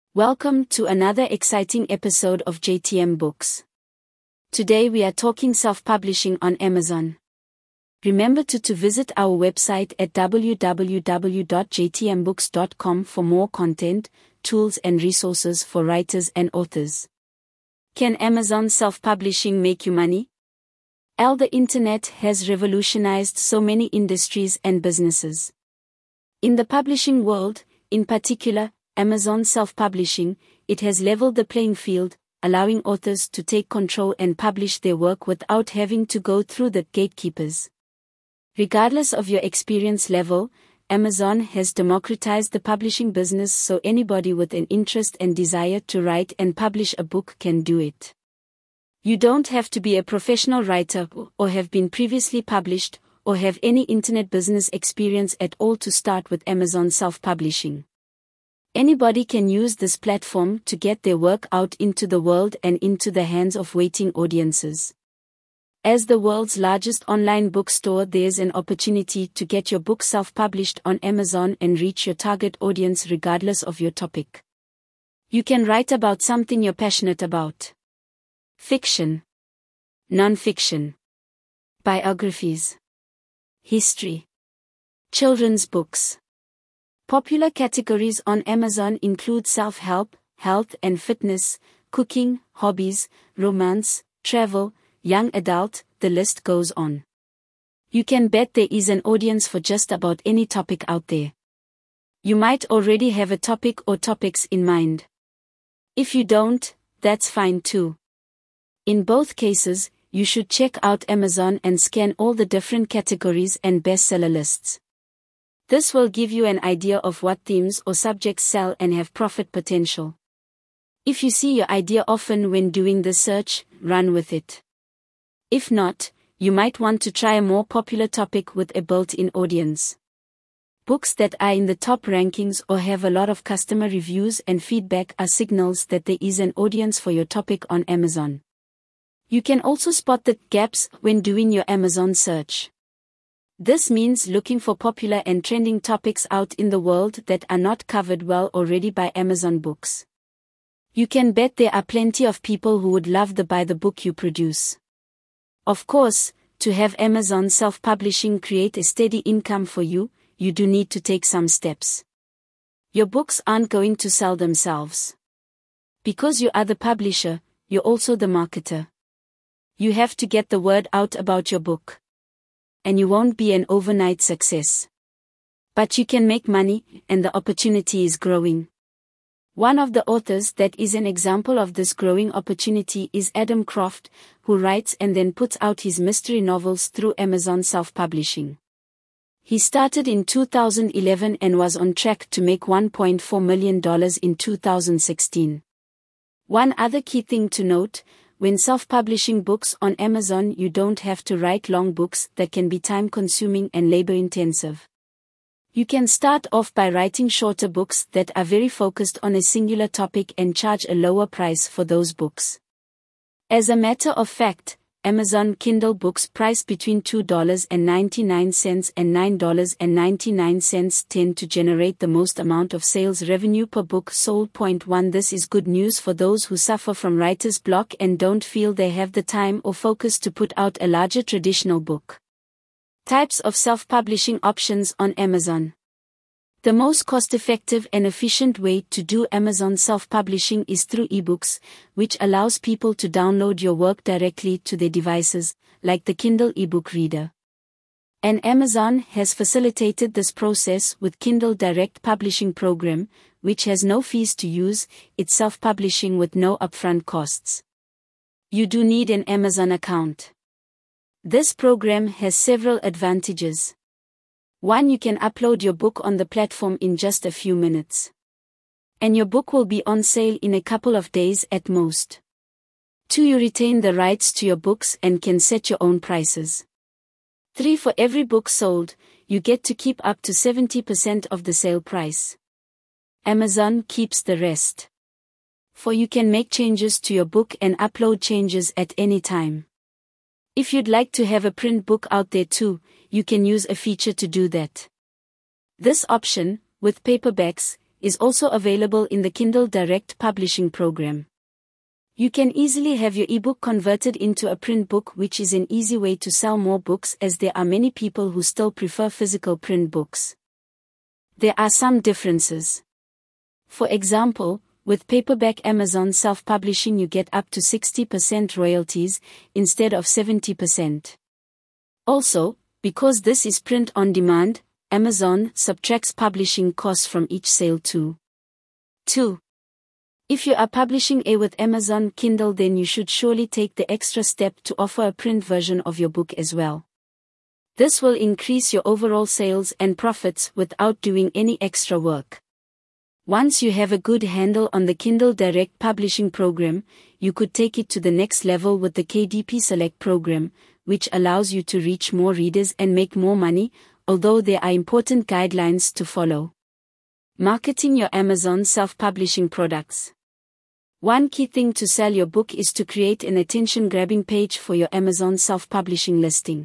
Welcome to another exciting episode of JTM Books. Today we are talking self-publishing on Amazon. Remember to visit our website at www.jtmbooks.com for more content, tools and resources for writers and authors. Can Amazon self-publishing make you money? The internet has revolutionized so many industries and businesses. In the publishing world, in particular, Amazon self-publishing, it has leveled the playing field, allowing authors to take control and publish their work without having to go through the gatekeepers. Regardless of your experience level, Amazon has democratized the publishing business so anybody with an interest and desire to write and publish a book can do it. You don't have to be a professional writer or have been previously published or have any internet business experience at all to start with Amazon self-publishing. Anybody can use this platform to get their work out into the world and into the hands of waiting audiences. As the world's largest online bookstore, there's an opportunity to get your book self-published on Amazon and reach your target audience regardless of your topic. You can write about something you're passionate about. Fiction, non-fiction, biographies, history, children's books. Popular categories on Amazon include self-help, health and fitness, cooking, hobbies, romance, travel, young adult, the list goes on. You can bet there is an audience for just about any topic out there. You might already have a topic or topics in mind. If you don't, that's fine too. In both cases, you should check out Amazon and scan all the different categories and bestseller lists. This will give you an idea of what themes or subjects sell and have profit potential. If you see your idea often when doing the search, run with it. If not, you might want to try a more popular topic with a built-in audience. Books that are in the top rankings or have a lot of customer reviews and feedback are signals that there is an audience for your topic on Amazon. You can also spot the gaps when doing your Amazon search. This means looking for popular and trending topics out in the world that are not covered well already by Amazon Books. You can bet there are plenty of people who would love to buy the book you produce. Of course, to have Amazon self-publishing create a steady income for you, you do need to take some steps. Your books aren't going to sell themselves. Because you are the publisher, you're also the marketer. You have to get the word out about your book. And you won't be an overnight success. But you can make money, and the opportunity is growing. One of the authors that is an example of this growing opportunity is Adam Croft, who writes and then puts out his mystery novels through Amazon self-publishing. He started in 2011 and was on track to make $1.4 million in 2016. One other key thing to note: when self-publishing books on Amazon, you don't have to write long books that can be time-consuming and labor-intensive. You can start off by writing shorter books that are very focused on a singular topic and charge a lower price for those books. As a matter of fact, Amazon Kindle books priced between $2.99 and $9.99 tend to generate the most amount of sales revenue per book sold. Point 1. This is good news for those who suffer from writer's block and don't feel they have the time or focus to put out a larger traditional book. Types of self-publishing options on Amazon. The most cost-effective and efficient way to do Amazon self-publishing is through ebooks, which allows people to download your work directly to their devices, like the Kindle ebook reader. And Amazon has facilitated this process with Kindle Direct Publishing Program, which has no fees to use. It's self-publishing with no upfront costs. You do need an Amazon account. This program has several advantages. 1. You can upload your book on the platform in just a few minutes. And your book will be on sale in a couple of days at most. 2. You retain the rights to your books and can set your own prices. 3. For every book sold, you get to keep up to 70% of the sale price. Amazon keeps the rest. 4. You can make changes to your book and upload changes at any time. If you'd like to have a print book out there too, you can use a feature to do that. This option, with paperbacks, is also available in the Kindle Direct Publishing program. You can easily have your ebook converted into a print book, which is an easy way to sell more books, as there are many people who still prefer physical print books. There are some differences. For example, with paperback Amazon self-publishing you get up to 60% royalties, instead of 70%. Also, because this is print on demand, Amazon subtracts publishing costs from each sale too. 2. If you are publishing with Amazon Kindle, then you should surely take the extra step to offer a print version of your book as well. This will increase your overall sales and profits without doing any extra work. Once you have a good handle on the Kindle Direct Publishing program, you could take it to the next level with the KDP Select program, which allows you to reach more readers and make more money, although there are important guidelines to follow. Marketing your Amazon self-publishing products. One key thing to sell your book is to create an attention-grabbing page for your Amazon self-publishing listing.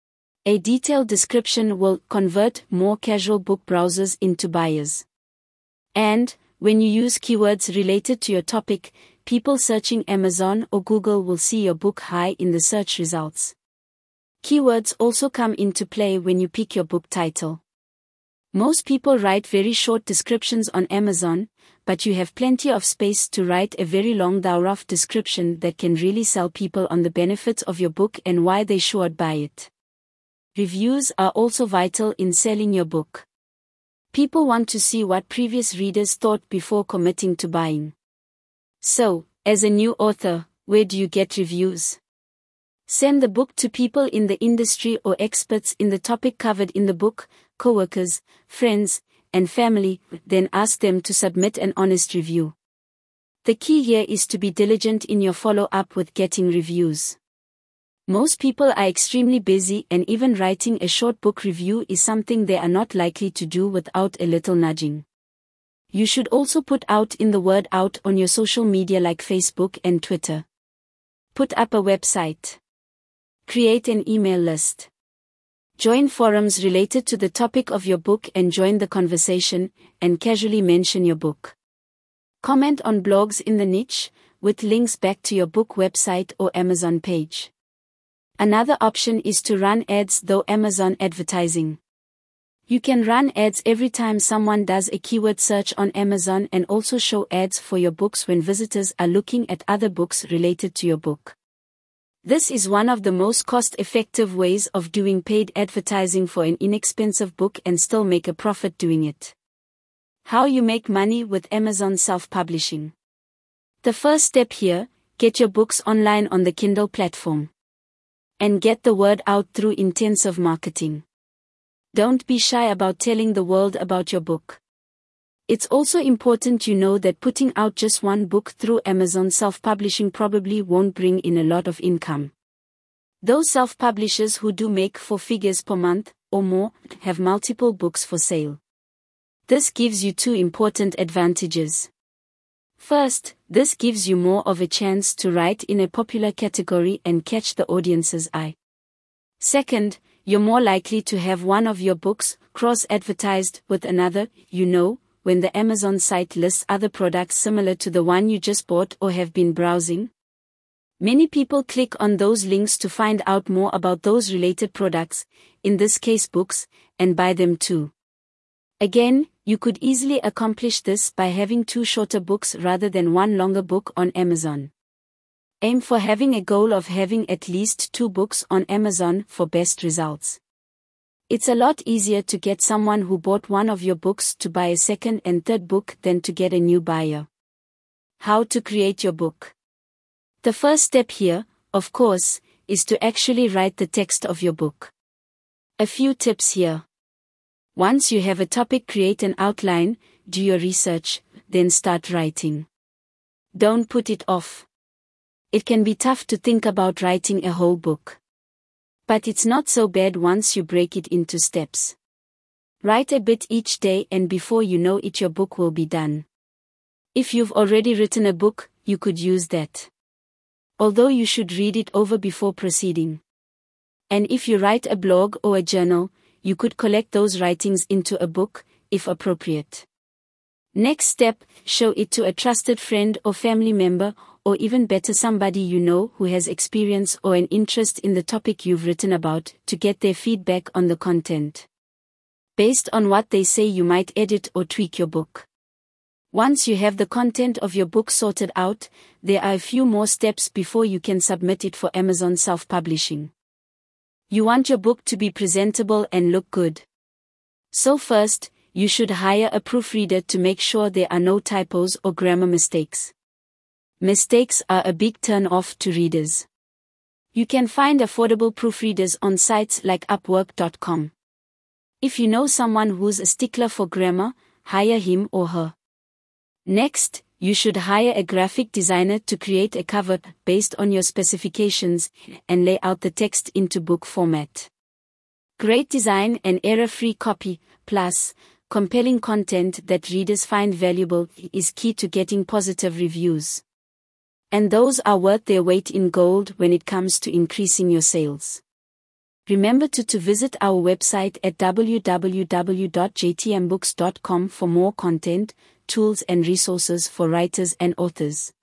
A detailed description will convert more casual book browsers into buyers. And, when you use keywords related to your topic, people searching Amazon or Google will see your book high in the search results. Keywords also come into play when you pick your book title. Most people write very short descriptions on Amazon, but you have plenty of space to write a very long thorough description that can really sell people on the benefits of your book and why they should buy it. Reviews are also vital in selling your book. People want to see what previous readers thought before committing to buying. So, as a new author, where do you get reviews? Send the book to people in the industry or experts in the topic covered in the book, coworkers, friends, and family, then ask them to submit an honest review. The key here is to be diligent in your follow-up with getting reviews. Most people are extremely busy, and even writing a short book review is something they are not likely to do without a little nudging. You should also put the word out on your social media like Facebook and Twitter. Put up a website. Create an email list. Join forums related to the topic of your book and join the conversation, and casually mention your book. Comment on blogs in the niche, with links back to your book website or Amazon page. Another option is to run ads through Amazon advertising. You can run ads every time someone does a keyword search on Amazon, and also show ads for your books when visitors are looking at other books related to your book. This is one of the most cost-effective ways of doing paid advertising for an inexpensive book and still make a profit doing it. How you make money with Amazon self-publishing. The first step here, get your books online on the Kindle platform. And get the word out through intensive marketing. Don't be shy about telling the world about your book. It's also important you know that putting out just one book through Amazon self-publishing probably won't bring in a lot of income. Those self-publishers who do make 4 figures per month, or more, have multiple books for sale. This gives you 2 important advantages. First, this gives you more of a chance to write in a popular category and catch the audience's eye. Second, you're more likely to have one of your books cross-advertised with another, when the Amazon site lists other products similar to the one you just bought or have been browsing. Many people click on those links to find out more about those related products, in this case books, and buy them too. Again, you could easily accomplish this by having 2 shorter books rather than 1 longer book on Amazon. Aim for having a goal of having at least 2 books on Amazon for best results. It's a lot easier to get someone who bought one of your books to buy a second and third book than to get a new buyer. How to create your book. The first step here, of course, is to actually write the text of your book. A few tips here. Once you have a topic, create an outline, do your research, then start writing. Don't put it off. It can be tough to think about writing a whole book. But it's not so bad once you break it into steps. Write a bit each day, and before you know it, your book will be done. If you've already written a book, you could use that. Although you should read it over before proceeding. And if you write a blog or a journal, you could collect those writings into a book, if appropriate. Next step, show it to a trusted friend or family member, or even better somebody you know who has experience or an interest in the topic you've written about, to get their feedback on the content. Based on what they say, you might edit or tweak your book. Once you have the content of your book sorted out, there are a few more steps before you can submit it for Amazon self-publishing. You want your book to be presentable and look good. So first, you should hire a proofreader to make sure there are no typos or grammar mistakes. Mistakes are a big turn-off to readers. You can find affordable proofreaders on sites like Upwork.com. If you know someone who's a stickler for grammar, hire him or her. Next, you should hire a graphic designer to create a cover based on your specifications and lay out the text into book format. Great design and error-free copy, plus compelling content that readers find valuable, is key to getting positive reviews. And those are worth their weight in gold when it comes to increasing your sales. Remember to visit our website at www.jtmbooks.com for more content, tools and resources for writers and authors.